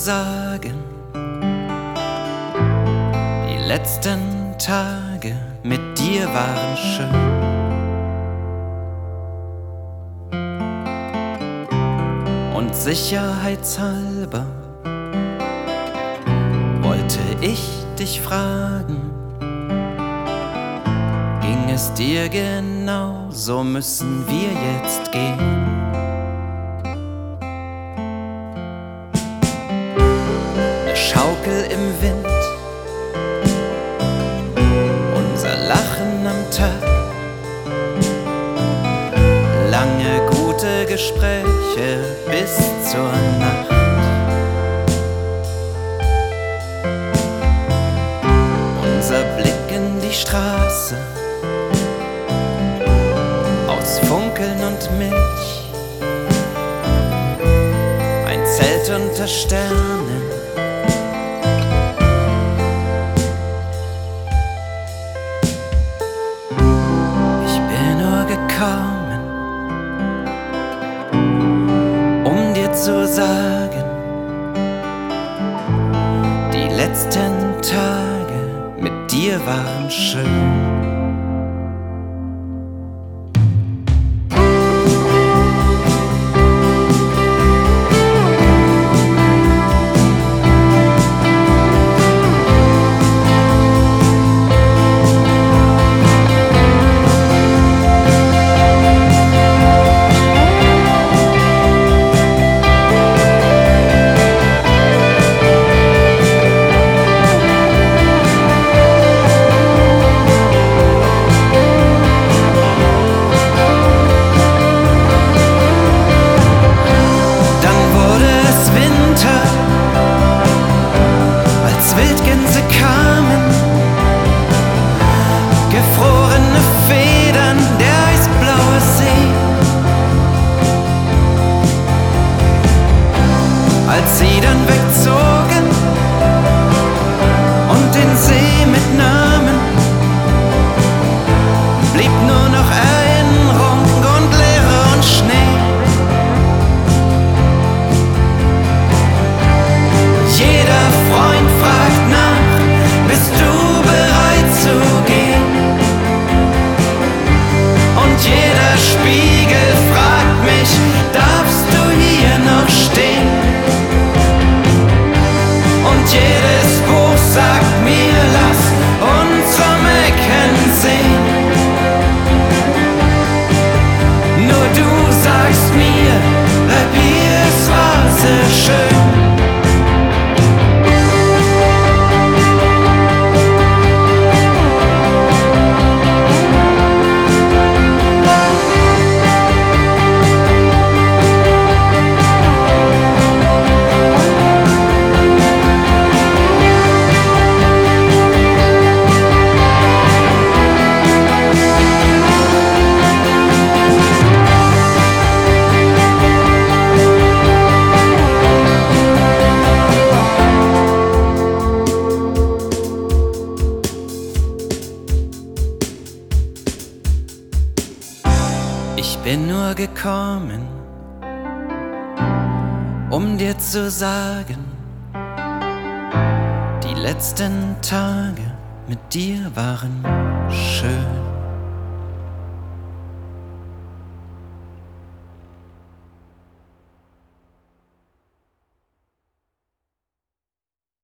sagen, die letzten Tage mit dir waren schön. Und sicherheitshalber wollte ich dich fragen, ging es dir genau, so müssen wir jetzt gehen. Eine Schaukel im Wind, unser Lachen am Tag, lange gute Gespräche bis zur Nacht. Unser Blick in die Straße, aus Funkeln und Milch, ein Zelt unter Sternen. Ich bin nur gekommen, um dir zu sagen, die letzten Tage mit dir waren schön. Wildgänse kamen, gefrorene Federn, der eisblaue See. Als sie dann wegzogen und den See mitnahmen, blieb nur noch Erinnerung und Leere und Schnee. Jeder Freund fragt nach, bist du bereit zu gehen? Und jeder Spiegel fragt mich, darfst du hier noch stehen? Und jedes Buch sagt mir, lass uns zum Ecken sehen. Nur du sagst mir, bleib hier, es war sehr schön. Ich bin nur gekommen, um dir zu sagen, die letzten Tage mit dir waren schön.